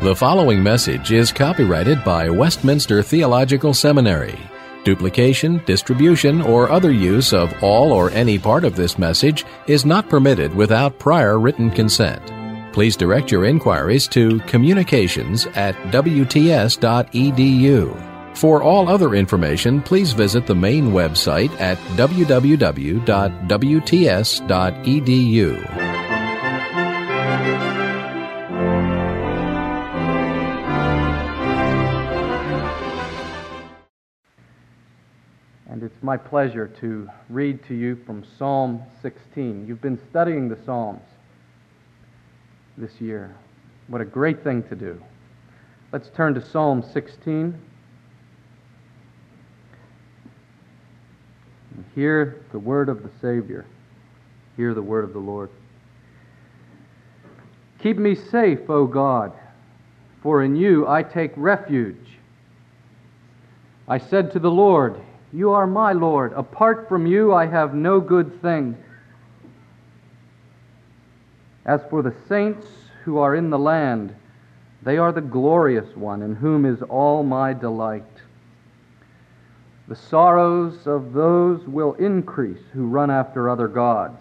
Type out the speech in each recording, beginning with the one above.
The following message is copyrighted by Westminster Theological Seminary. Duplication, distribution, or other use of all or any part of this message is not permitted without prior written consent. Please direct your inquiries to communications@wts.edu. For all other information, please visit the main website at www.wts.edu. And it's my pleasure to read to you from Psalm 16. You've been studying the Psalms this year. What a great thing to do. Let's turn to Psalm 16 and hear the word of the Savior. Hear the word of the Lord. Keep me safe, O God, for in you I take refuge. I said to the Lord, You are my Lord. Apart from you, I have no good thing. As for the saints who are in the land, they are the glorious one, in whom is all my delight. The sorrows of those will increase who run after other gods.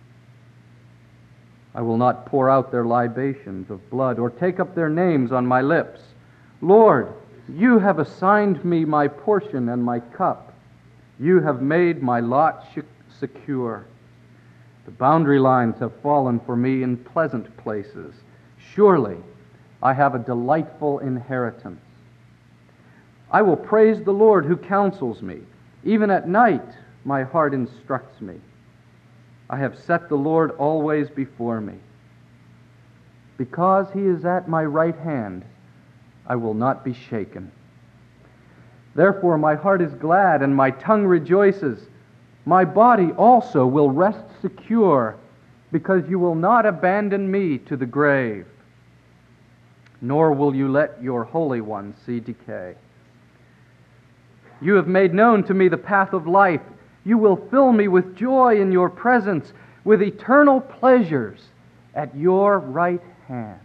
I will not pour out their libations of blood, or take up their names on my lips. Lord, you have assigned me my portion and my cup. You have made my lot secure. The boundary lines have fallen for me in pleasant places. Surely I have a delightful inheritance. I will praise the Lord who counsels me. Even at night my heart instructs me. I have set the Lord always before me. Because he is at my right hand, I will not be shaken. Therefore my heart is glad and my tongue rejoices. My body also will rest secure, because you will not abandon me to the grave, nor will you let your Holy One see decay. You have made known to me the path of life. You will fill me with joy in your presence, with eternal pleasures at your right hand.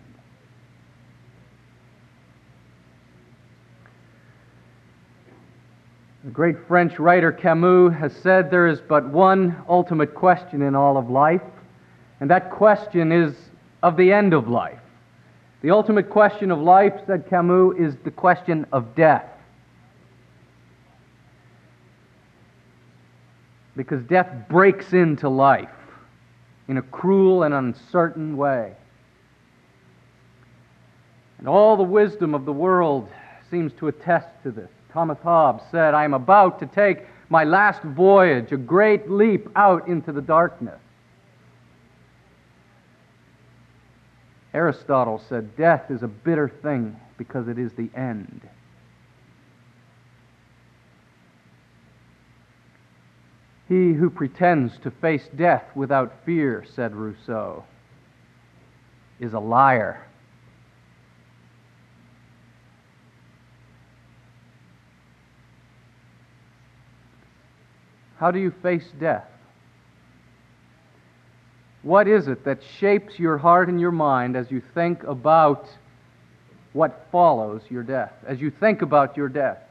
The great French writer Camus has said there is but one ultimate question in all of life, and that question is of the end of life. The ultimate question of life, said Camus, is the question of death. Because death breaks into life in a cruel and uncertain way. And all the wisdom of the world seems to attest to this. Thomas Hobbes said, I am about to take my last voyage, a great leap out into the darkness. Aristotle said, death is a bitter thing because it is the end. He who pretends to face death without fear, said Rousseau, is a liar. How do you face death? What is it that shapes your heart and your mind as you think about what follows your death, as you think about your death?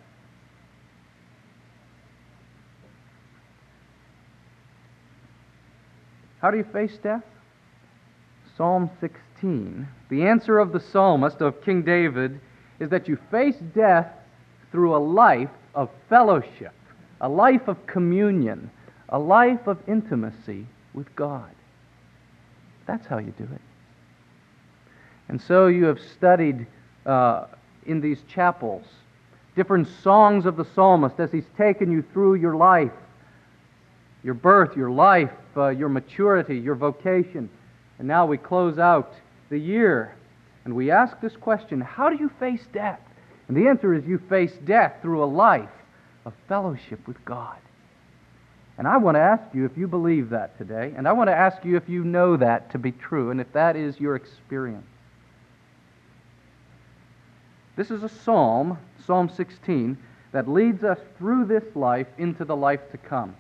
How do you face death? Psalm 16. The answer of the psalmist, of King David, is that you face death through a life of fellowship, a life of communion, a life of intimacy with God. That's how you do it. And so you have studied in these chapels different songs of the psalmist as he's taken you through your life, your birth, your life, your maturity, your vocation. And now we close out the year and we ask this question, how do you face death? And the answer is you face death through a life of fellowship with God. And I want to ask you if you believe that today, and I want to ask you if you know that to be true, and if that is your experience. This is a psalm, Psalm 16, that leads us through this life into the life to come.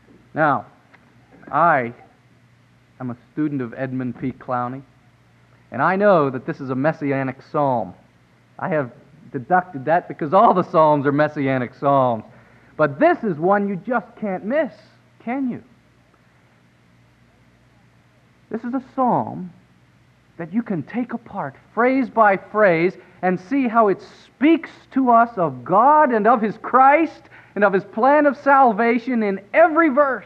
Now, I am a student of Edmund P. Clowney, And I know that this is a messianic psalm. I have deducted that because all the psalms are messianic psalms. But this is one you just can't miss, can you? This is a psalm that you can take apart phrase by phrase and see how it speaks to us of God and of His Christ and of His plan of salvation in every verse.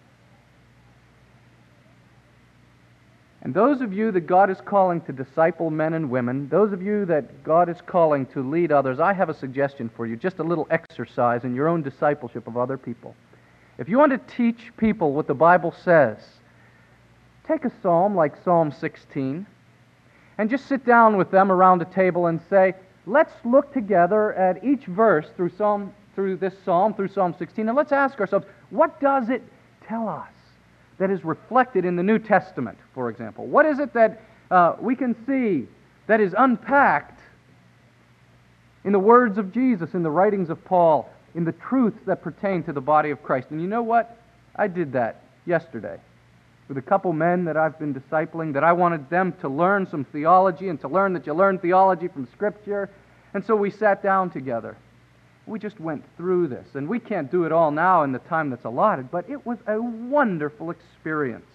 And those of you that God is calling to disciple men and women, those of you that God is calling to lead others, I have a suggestion for you, just a little exercise in your own discipleship of other people. If you want to teach people what the Bible says, take a psalm like Psalm 16 and just sit down with them around a table and say, let's look together at each verse through Psalm 16, and let's ask ourselves, what does it tell us that is reflected in the New Testament, for example? What is it that we can see that is unpacked in the words of Jesus, in the writings of Paul, in the truths that pertain to the body of Christ? And you know what? I did that yesterday with a couple men that I've been discipling, that I wanted them to learn some theology and to learn that you learn theology from Scripture. And so we sat down together. We just went through this, and we can't do it all now in the time that's allotted, but it was a wonderful experience.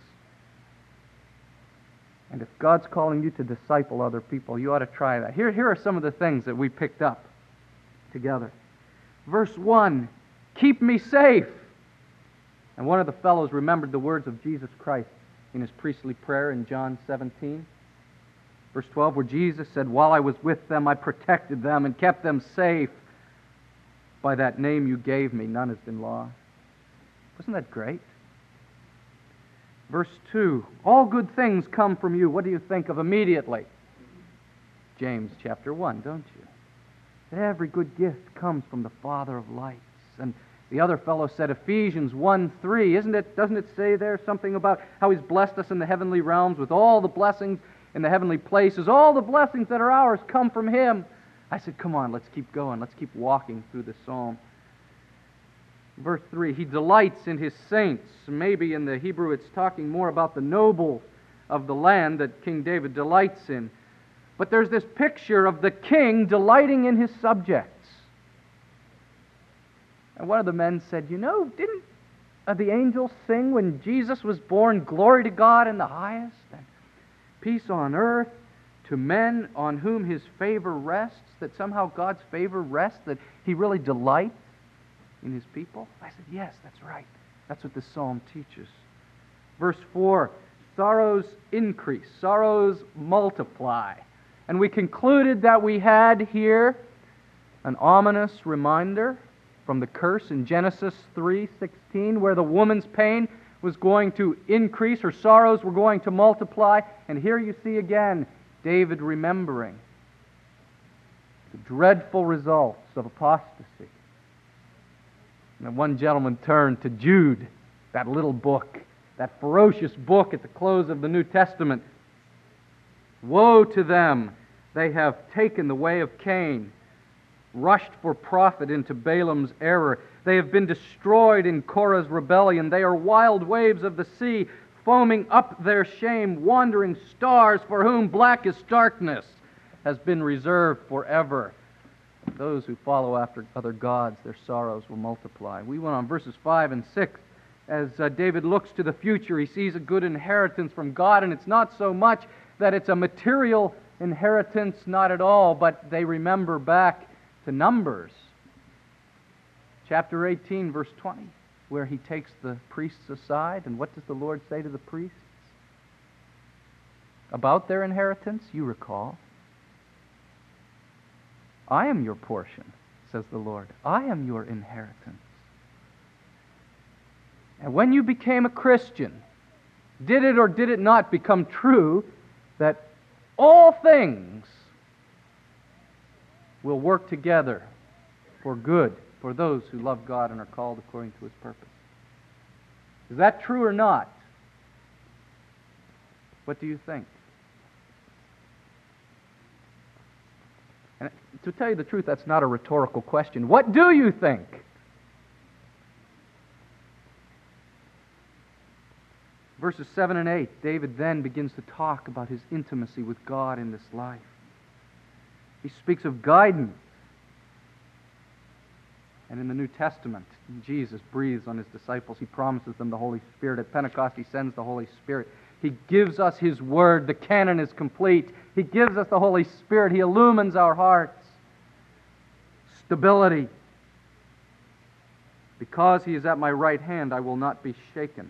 And if God's calling you to disciple other people, you ought to try that. Here are some of the things that we picked up together. Verse 1, keep me safe. And one of the fellows remembered the words of Jesus Christ in his priestly prayer in John 17. Verse 12, where Jesus said, while I was with them, I protected them and kept them safe. By that name you gave me, none has been lost. Wasn't that great? Verse 2, all good things come from you. What do you think of immediately? James chapter 1, don't you? That every good gift comes from the Father of lights. And the other fellow said Ephesians 1:3. Doesn't it say there something about how He's blessed us in the heavenly realms with all the blessings in the heavenly places? All the blessings that are ours come from Him. I said, come on, let's keep going. Let's keep walking through this psalm. Verse 3, He delights in His saints. Maybe in the Hebrew it's talking more about the nobles of the land that King David delights in. But there's this picture of the king delighting in his subjects. And one of the men said, you know, didn't the angels sing when Jesus was born, glory to God in the highest, and peace on earth to men on whom His favor rests, that somehow God's favor rests, that He really delights in His people? I said, yes, that's right. That's what this psalm teaches. Verse 4, sorrows increase, sorrows multiply. And we concluded that we had here an ominous reminder from the curse in Genesis 3:16, where the woman's pain was going to increase, her sorrows were going to multiply. And here you see again David remembering the dreadful results of apostasy. And one gentleman turned to Jude, that little book, that ferocious book at the close of the New Testament. Woe to them! They have taken the way of Cain, rushed for profit into Balaam's error. They have been destroyed in Korah's rebellion. They are wild waves of the sea, foaming up their shame, wandering stars for whom blackest darkness has been reserved forever. Those who follow after other gods, their sorrows will multiply. We went on verses 5 and 6. As David looks to the future, he sees a good inheritance from God, and it's not so much that it's a material inheritance, not at all, but they remember back to Numbers, chapter 18, verse 20, where he takes the priests aside, and what does the Lord say to the priests about their inheritance? You recall. I am your portion, says the Lord. I am your inheritance. And when you became a Christian, did it or did it not become true that all things will work together for good for those who love God and are called according to His purpose? Is that true or not? What do you think? And to tell you the truth, that's not a rhetorical question. What do you think? Verses 7 and 8, David then begins to talk about his intimacy with God in this life. He speaks of guidance. And in the New Testament, Jesus breathes on his disciples. He promises them the Holy Spirit. At Pentecost, he sends the Holy Spirit. He gives us his word. The canon is complete. He gives us the Holy Spirit. He illumines our hearts. Stability. Because he is at my right hand, I will not be shaken.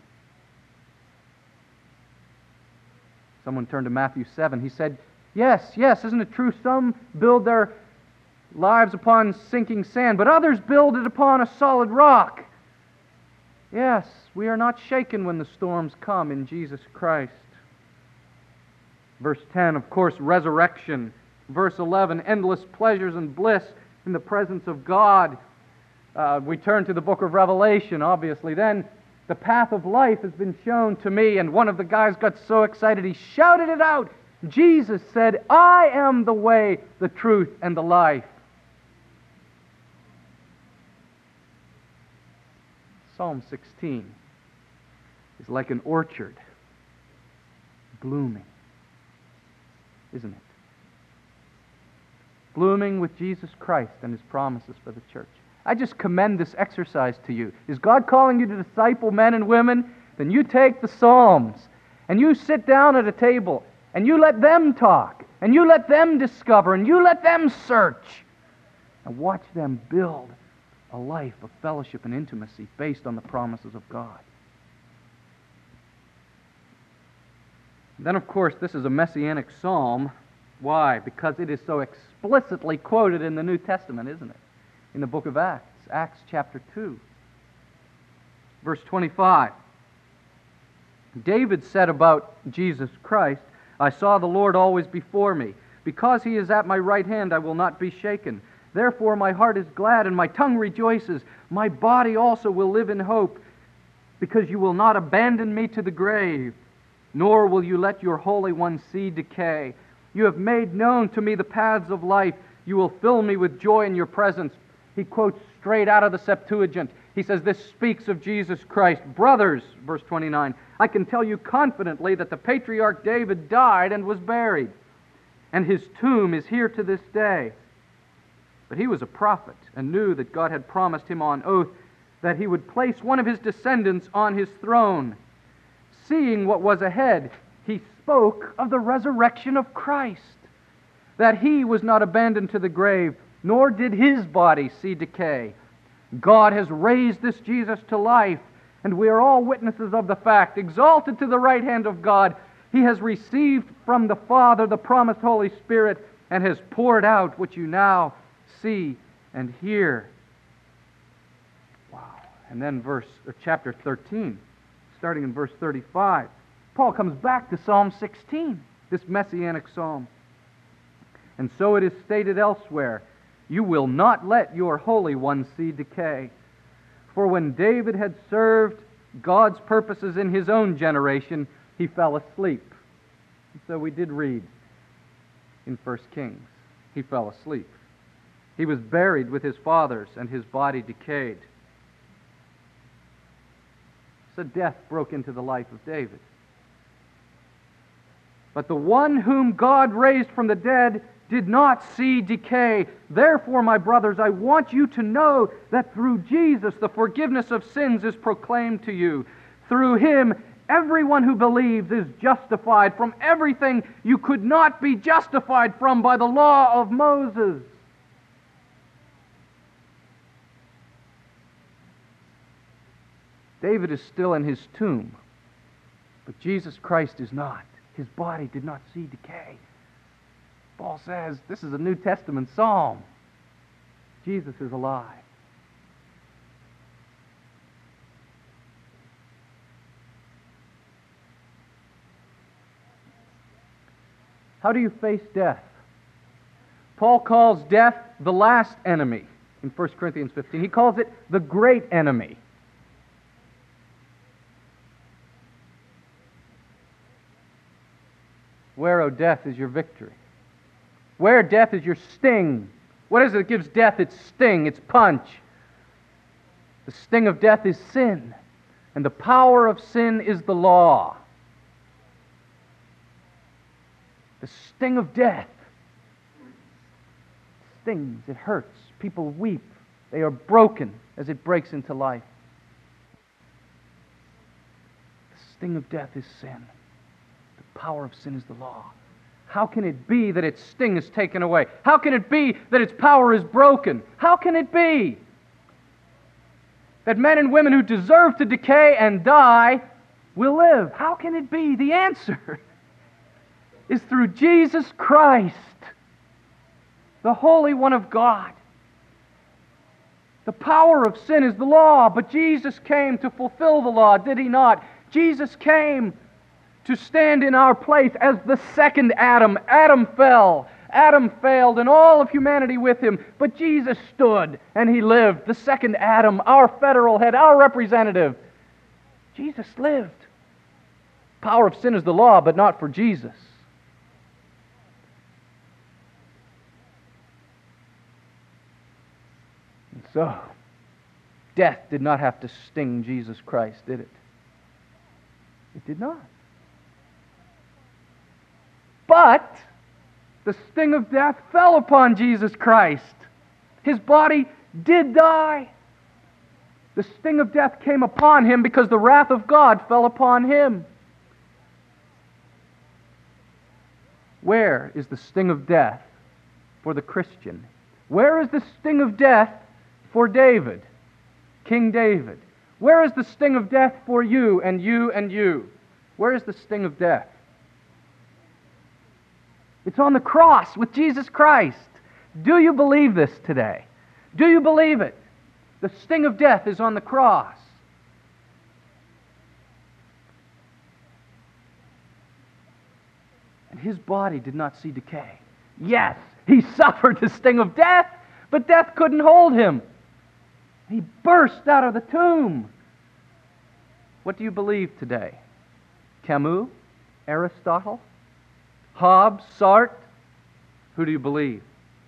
Someone turned to Matthew 7. He said, yes, isn't it true? Some build their lives upon sinking sand, but others build it upon a solid rock. Yes, we are not shaken when the storms come in Jesus Christ. Verse 10, of course, resurrection. Verse 11, endless pleasures and bliss in the presence of God. We turn to the book of Revelation, obviously. Then the path of life has been shown to me, and one of the guys got so excited he shouted it out. Jesus said, I am the way, the truth, and the life. Psalm 16 is like an orchard, blooming, isn't it? Blooming with Jesus Christ and his promises for the church. I just commend this exercise to you. Is God calling you to disciple men and women? Then you take the Psalms and you sit down at a table and you let them talk and you let them discover and you let them search and watch them build a life of fellowship and intimacy based on the promises of God. Then, of course, this is a messianic psalm. Why? Because it is so explicitly quoted in the New Testament, isn't it? In the book of Acts, Acts chapter 2, verse 25. David said about Jesus Christ, I saw the Lord always before me. Because he is at my right hand, I will not be shaken. Therefore my heart is glad and my tongue rejoices. My body also will live in hope, because you will not abandon me to the grave, nor will you let your Holy One see decay. You have made known to me the paths of life. You will fill me with joy in your presence. He quotes straight out of the Septuagint. He says, this speaks of Jesus Christ. Brothers, verse 29, I can tell you confidently that the patriarch David died and was buried, and his tomb is here to this day. But he was a prophet and knew that God had promised him on oath that he would place one of his descendants on his throne. Seeing what was ahead, he spoke of the resurrection of Christ, that he was not abandoned to the grave, nor did his body see decay. God has raised this Jesus to life, and we are all witnesses of the fact. Exalted to the right hand of God, he has received from the Father the promised Holy Spirit and has poured out what you now see and hear. Wow. And then chapter 13, starting in verse 35, Paul comes back to Psalm 16, this messianic psalm. And so it is stated elsewhere, you will not let your Holy One see decay. For when David had served God's purposes in his own generation, he fell asleep. And so we did read in 1 Kings, he fell asleep. He was buried with his fathers, and his body decayed. So death broke into the life of David. But the one whom God raised from the dead did not see decay. Therefore, my brothers, I want you to know that through Jesus the forgiveness of sins is proclaimed to you. Through him, everyone who believes is justified from everything you could not be justified from by the law of Moses. David is still in his tomb, but Jesus Christ is not. His body did not see decay. Paul says this is a New Testament psalm. Jesus is alive. How do you face death? Paul calls death the last enemy in 1 Corinthians 15. He calls it the great enemy. Where, O death, is your victory? Where, death, is your sting? What is it that gives death its sting, its punch? The sting of death is sin, and the power of sin is the law. The sting of death. It stings, it hurts. People weep. They are broken as it breaks into life. The sting of death is sin. The power of sin is the law. How can it be that its sting is taken away? How can it be that its power is broken? How can it be that men and women who deserve to decay and die will live? How can it be? The answer is through Jesus Christ, the Holy One of God. The power of sin is the law, but Jesus came to fulfill the law, did He not? Jesus came to stand in our place as the second Adam. Adam fell. Adam failed, and all of humanity with him. But Jesus stood, and He lived. The second Adam, our federal head, our representative. Jesus lived. Power of sin is the law, but not for Jesus. And so, death did not have to sting Jesus Christ, did it? It did not. But the sting of death fell upon Jesus Christ. His body did die. The sting of death came upon Him because the wrath of God fell upon Him. Where is the sting of death for the Christian? Where is the sting of death for David, King David? Where is the sting of death for you and you and you? Where is the sting of death? It's on the cross with Jesus Christ. Do you believe this today? Do you believe it? The sting of death is on the cross. And His body did not see decay. Yes, He suffered the sting of death, but death couldn't hold Him. He burst out of the tomb. What do you believe today? Camus? Aristotle? Hobbes? Sartre? Who do you believe?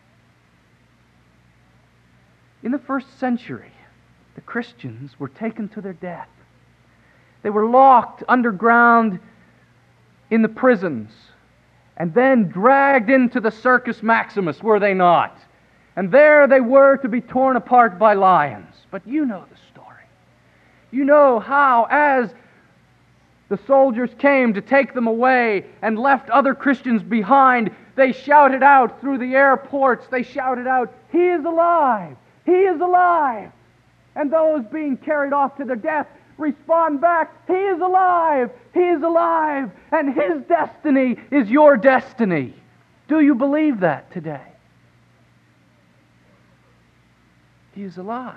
In the first century, the Christians were taken to their death. They were locked underground in the prisons and then dragged into the Circus Maximus, were they not? And there they were to be torn apart by lions. But you know the story. You know how, as the soldiers came to take them away and left other Christians behind, they shouted out through the airports, they shouted out, "He is alive! He is alive!" And those being carried off to their death respond back, "He is alive! He is alive! And His destiny is your destiny." Do you believe that today? He is alive.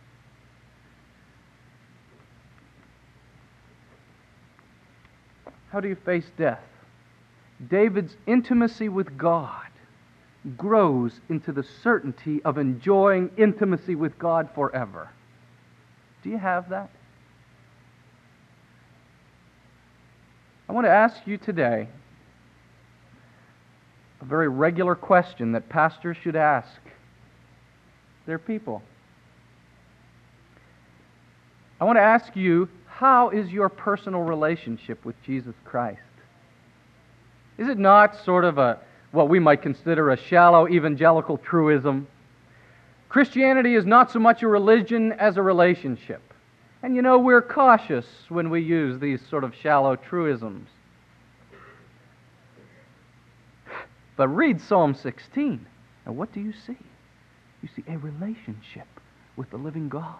How do you face death? David's intimacy with God grows into the certainty of enjoying intimacy with God forever. Do you have that? I want to ask you today a very regular question that pastors should ask their people. I want to ask you, how is your personal relationship with Jesus Christ? Is it not sort of what we might consider a shallow evangelical truism? Christianity is not so much a religion as a relationship. And you know, we're cautious when we use these sort of shallow truisms. But read Psalm 16, and what do you see? You see a relationship with the living God.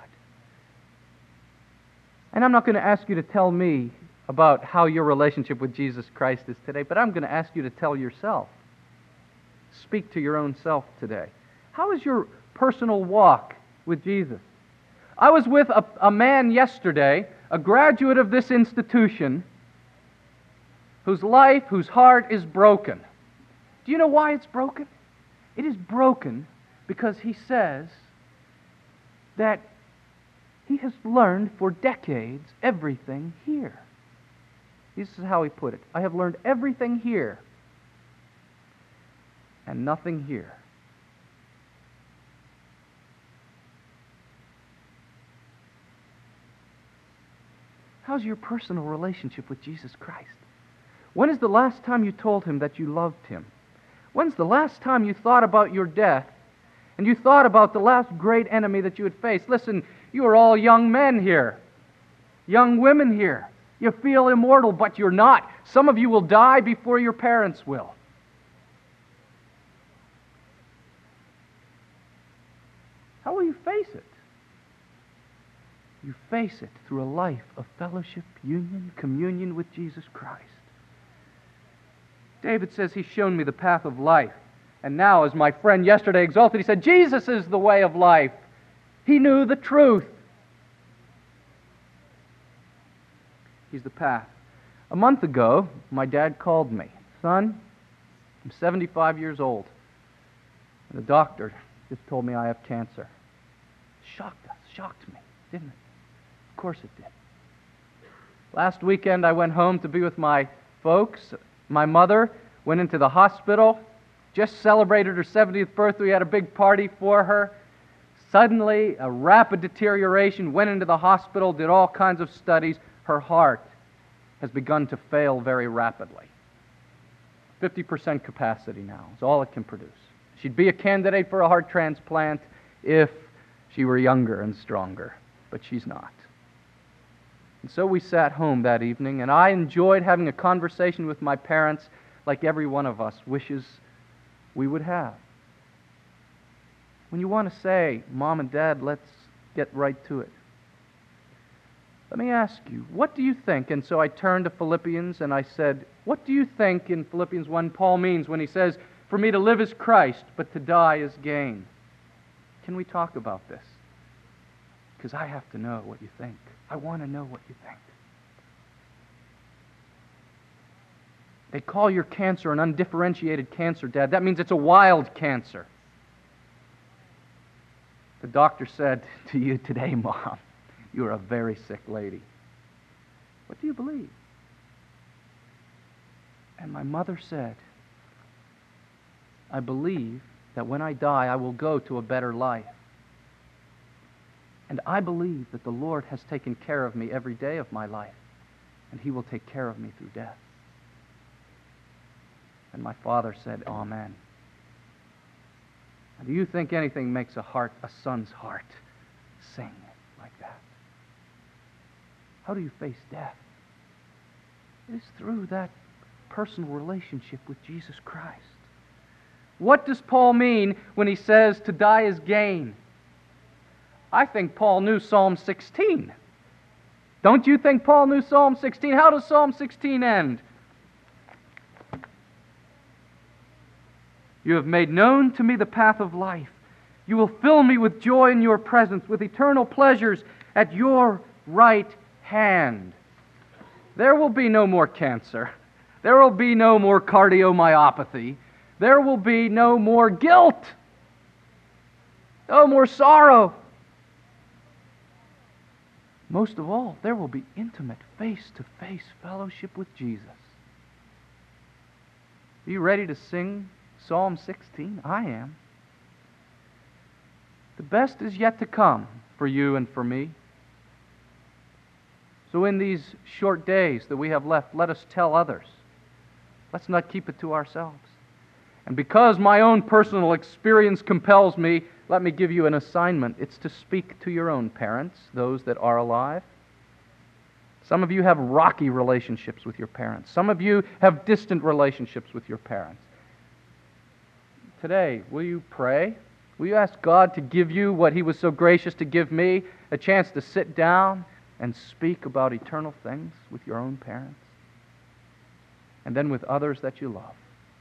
And I'm not going to ask you to tell me about how your relationship with Jesus Christ is today, but I'm going to ask you to tell yourself. Speak to your own self today. How is your personal walk with Jesus? I was with a man yesterday, a graduate of this institution, whose life, whose heart is broken. Do you know why it's broken? It is broken because he says that he has learned for decades everything here. This is how he put it. I have learned everything here and nothing here. How's your personal relationship with Jesus Christ? When is the last time you told him that you loved him? When's the last time you thought about your death and you thought about the last great enemy that you would face? Listen, you are all young men here, young women here. You feel immortal, but you're not. Some of you will die before your parents will. How will you face it? You face it through a life of fellowship, union, communion with Jesus Christ. David says, He's shown me the path of life. And now, as my friend yesterday exalted, he said, Jesus is the way of life. He knew the truth. He's the path. A month ago, my dad called me. Son, I'm 75 years old. And the doctor just told me I have cancer. Shocked me, didn't it? Of course it did. Last weekend I went home to be with my folks. My mother went into the hospital, just celebrated her 70th birthday. We had a big party for her. Suddenly, a rapid deterioration, went into the hospital, did all kinds of studies. Her heart has begun to fail very rapidly. 50% capacity now is all it can produce. She'd be a candidate for a heart transplant if she were younger and stronger, but she's not. And so we sat home that evening, and I enjoyed having a conversation with my parents like every one of us wishes we would have. When you want to say, Mom and Dad, let's get right to it. Let me ask you, what do you think? And so I turned to Philippians and I said, what do you think in Philippians 1 Paul means when he says, for me to live is Christ, but to die is gain? Can we talk about this? Because I have to know what you think. I want to know what you think. They call your cancer an undifferentiated cancer, Dad. That means it's a wild cancer. The doctor said to you today, Mom, you are a very sick lady. What do you believe? And my mother said, I believe that when I die, I will go to a better life. And I believe that the Lord has taken care of me every day of my life, and He will take care of me through death. And my father said, Amen. Do you think anything makes a son's heart sing like that? How do you face death? It is through that personal relationship with Jesus Christ. What does Paul mean when he says to die is gain? I think Paul knew Psalm 16. Don't you think Paul knew Psalm 16? How does Psalm 16 end? You have made known to me the path of life. You will fill me with joy in your presence, with eternal pleasures at your right hand. There will be no more cancer. There will be no more cardiomyopathy. There will be no more guilt. No more sorrow. Most of all, there will be intimate face-to-face fellowship with Jesus. Are you ready to sing Psalm 16? I am. The best is yet to come for you and for me. So in these short days that we have left, let us tell others. Let's not keep it to ourselves. And because my own personal experience compels me, let me give you an assignment. It's to speak to your own parents, those that are alive. Some of you have rocky relationships with your parents. Some of you have distant relationships with your parents. Today, will you pray? Will you ask God to give you what He was so gracious to give me, a chance to sit down and speak about eternal things with your own parents? And then with others that you love.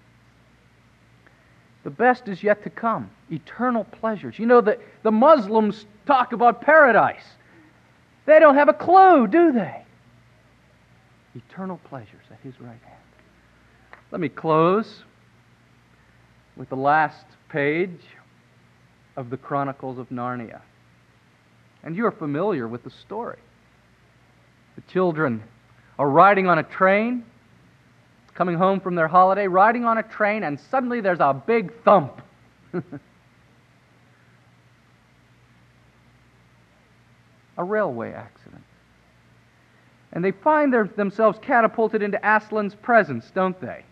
The best is yet to come. Eternal pleasures. You know, the Muslims talk about paradise. They don't have a clue, do they? Eternal pleasures at His right hand. Let me close with the last page of the Chronicles of Narnia. And you're familiar with the story. The children are riding on a train, coming home from their holiday, riding on a train, and suddenly there's a big thump. A railway accident. And they find themselves catapulted into Aslan's presence, don't they?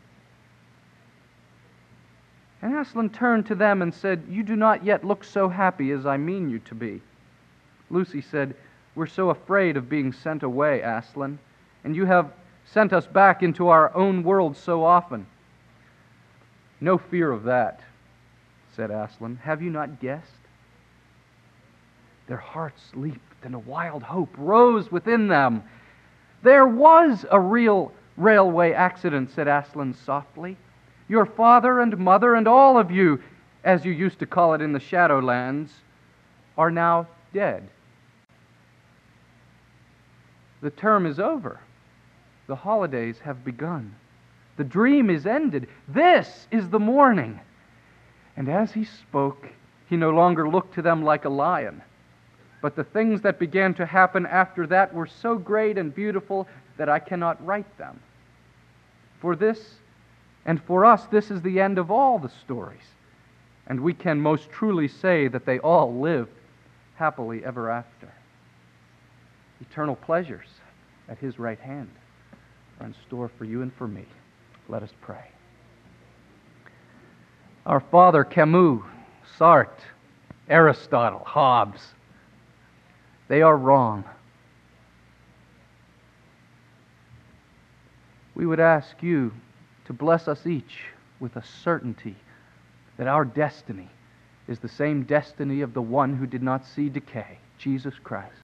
And Aslan turned to them and said, "You do not yet look so happy as I mean you to be." Lucy said, "We're so afraid of being sent away, Aslan, and you have sent us back into our own world so often." "No fear of that," said Aslan. "Have you not guessed?" Their hearts leaped, and a wild hope rose within them. "There was a real railway accident," said Aslan softly. "Your father and mother and all of you, as you used to call it in the Shadowlands, are now dead. The term is over. The holidays have begun. The dream is ended. This is the morning." And as he spoke, he no longer looked to them like a lion. But the things that began to happen after that were so great and beautiful that I cannot write them. For this, and for us, this is the end of all the stories. And we can most truly say that they all lived happily ever after. Eternal pleasures at His right hand are in store for you and for me. Let us pray. Our Father, Camus, Sartre, Aristotle, Hobbes, they are wrong. We would ask you to bless us each with a certainty that our destiny is the same destiny of the one who did not see decay, Jesus Christ.